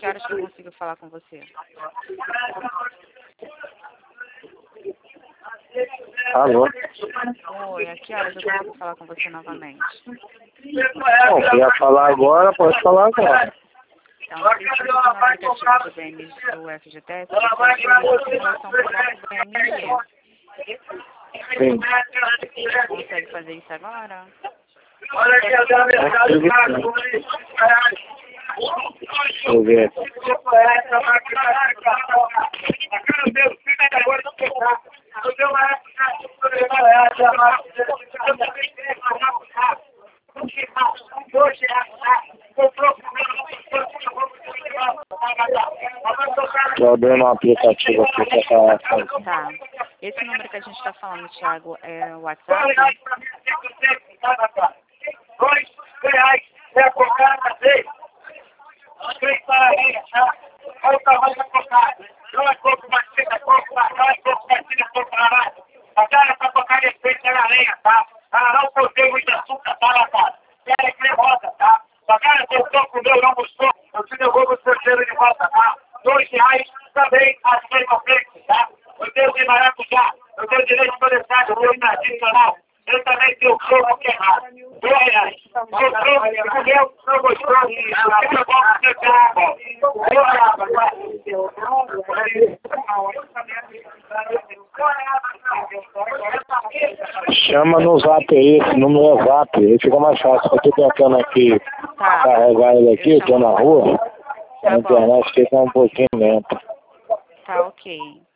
que horas que eu consigo falar com você? Alô? Oi, a que horas eu consigo falar com você novamente? Bom, queria falar agora, pode falar agora. Então, preciso no aplicativo do do FGTS, você autoriza a simulação para o bloco BMI. Sim. Você consegue fazer isso agora? Deixa eu ver. Estou abrindo um aplicativo aqui para falar. Tá. Esse número que a gente está falando, Thiago, é o WhatsApp? R$2 é a cocada dele. 3 parabéns, tá? Olha o tamanho da cocada. Não é coco batida, coco barrado, coco batida, coco barrado. A cara pra tocar respeito na lenha, tá? Ela não contém muito açúcar, tá, rapaz? Ela é cremosa, tá? A cara que eu tô com meu não gostou, eu te devolvo o terceiro de volta, tá? R$2 também, achei no preço, tá? Eu tenho de maracujá, eu tenho direito de coleção, eu tenho tradicional. Eu também tenho coco queimado. R$2. Gostou? Comeu? Não gostou? Eu gosto de Chama no zap aí, esse número é zap, aí fica mais fácil. Eu tô tentando aqui carregar ele aqui, tô na rua, a internet fica um pouquinho lenta. Tá, ok.